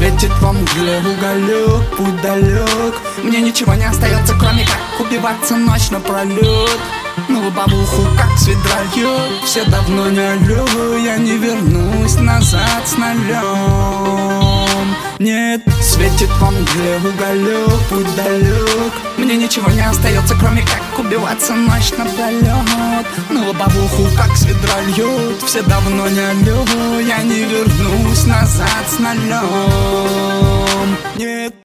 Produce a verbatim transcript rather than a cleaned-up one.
Светит во мгле уголек, путь далек. Мне ничего не остается, кроме как убиваться ночь напролет. Ну бабуху как с ведра льет. Все давно не алё, я не вернусь назад с нулем. Нет, светит во мгле уголек, путь далек. Мне ничего не остается, кроме как убиваться ночь напролет. Ну бабуху как с ведра льет. Все давно не алё, я не вернусь назад с нулем. Нет.